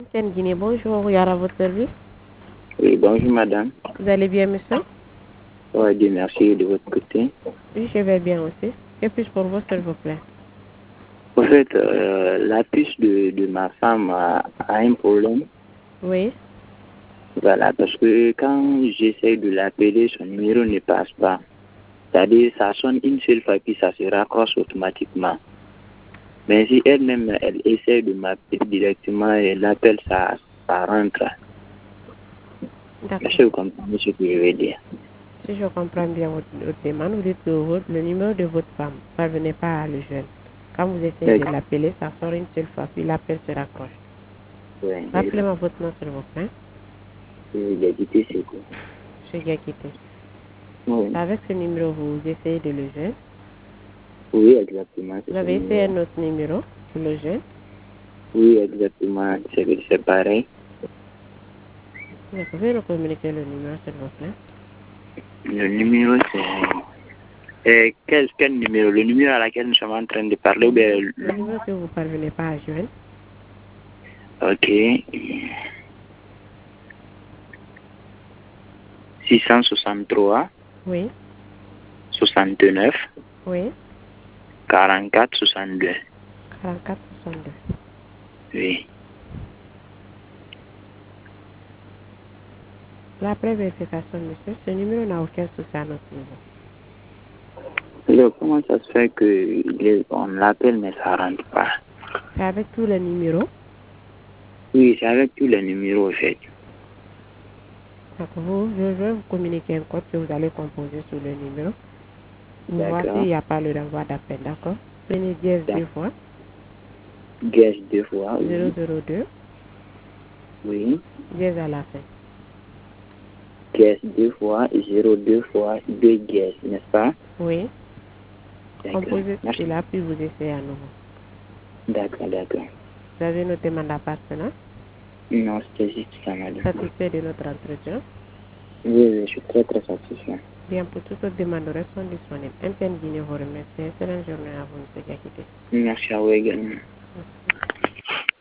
Antenne Guinée, bonjour, Yara, à votre service. Oui, bonjour madame. Vous allez bien, monsieur? Oui, Dieu merci de votre côté. Oui, je vais bien aussi. Que puis-je pour vous, s'il vous plaît? En fait, la puce de ma femme a un problème. Oui, Voilà, parce que quand j'essaie de l'appeler, son numéro ne passe pas. C'est-à-dire, ça sonne une seule fois, puis ça se raccroche automatiquement. Mais si elle-même, elle essaie de m'appeler directement et l'appel, ça rentre. d'accord. Est-ce que vous comprenez ce que je veux dire? Si je comprends bien votre demande, vous dites que le numéro de votre femme ne parvenait pas à le joindre. Quand vous essayez de l'appeler, ça sort une seule fois, puis l'appel se raccroche. Oui, Rappelez-moi votre nom, s'il vous plaît. l'identité, c'est quoi? Je suis Gakité. Oui. Avec ce numéro, vous essayez de le joindre. Oui, exactement. Vous avez essayé un autre numéro pour le joindre. Oui, exactement. C'est pareil. Vous pouvez nous communiquer le numéro, s'il vous plaît. Le numéro, c'est... quel numéro? Le numéro à laquelle nous sommes en train de parler ou bien... Le numéro que vous ne parvenez pas à joindre. Ok. 663, Oui, 69, oui, 44, 62. 44 62. Oui. Après vérification, monsieur, ce numéro n'a aucun souci à notre niveau. Alors, comment ça se fait qu'on l'appelle mais ça rentre pas? C'est avec tous les numéros. Oui, c'est avec tous les numéros, en fait. Donc je vais vous communiquer un code que vous allez composer sur le numéro. Pour voir s'il D'accord. n'y a pas le renvoi d'appel, d'accord? Prenez dièse deux fois. Guess 2 fois, oui. 002, Oui. dièse à la fin. Guess 2 fois, 02 fois, 2 guess, n'est-ce pas? Oui. D'accord. Composez Merci. cela, puis vous essayez à nouveau. D'accord, d'accord. Vous avez noté ma partenaire. Non, c'était juste ça, madame. Satisfait de notre entretien. Oui, oui, je suis très, très satisfait. Bien, pour toutes autres demandes, sont disponibles. Antenne Guinée vous remercie. Excellente journée à vous, M. Diakité. Merci à vous également.